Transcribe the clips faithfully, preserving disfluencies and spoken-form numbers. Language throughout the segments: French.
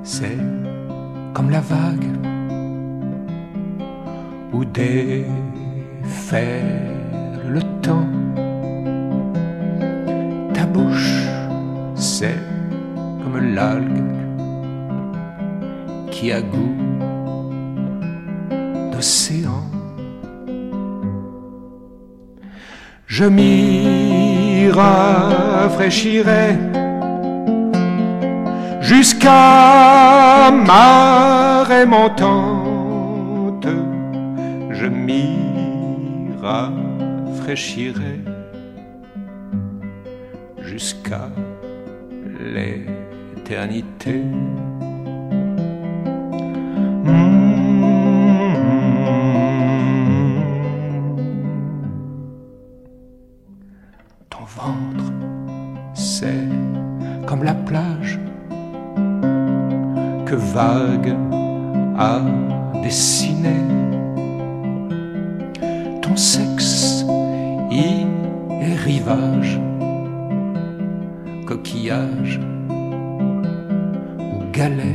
c'est comme la vague où défaire le temps. Ta bouche, c'est comme l'algue qui a goût d'océan. Je m'y rafraîchirai jusqu'à marée montante. Je m'y rafraîchirai jusqu'à l'éternité. Ton ventre, c'est comme la plage que vague a dessiné. Ton sexe y est rivage, coquillage ou galet.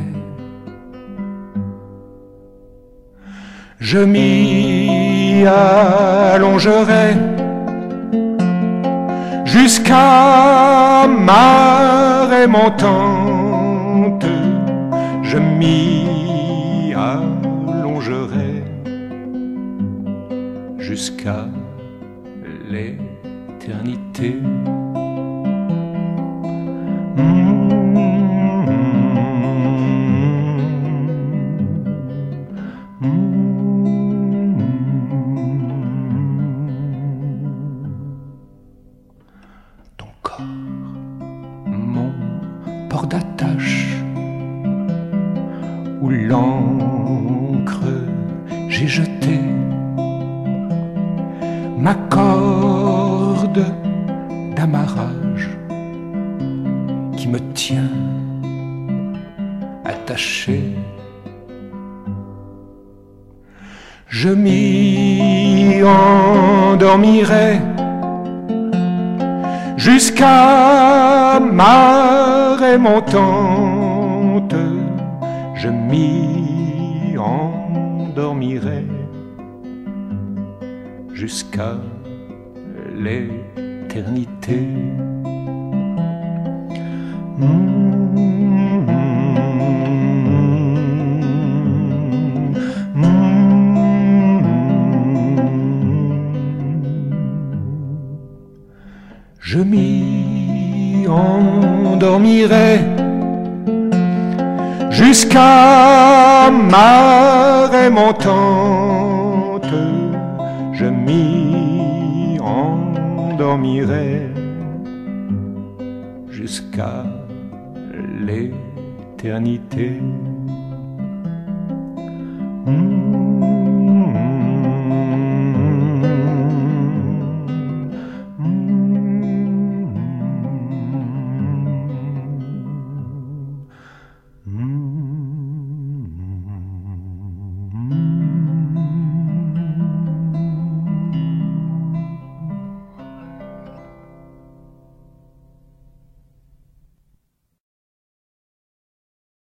Je m'y allongerai jusqu'à marée montante. Je m'y allongerai jusqu'à l'éternité. Ton corps, mon port d'attache, où l'encre j'ai jeté ma corde d'amarrage qui me tient attaché. Je m'y endormirai jusqu'à marée montante. Je m'y endormirai jusqu'à l'éternité. Mmh, mmh, je m'y endormirai jusqu'à marée montante. Je m'y endormirai jusqu'à l'éternité. Mmh.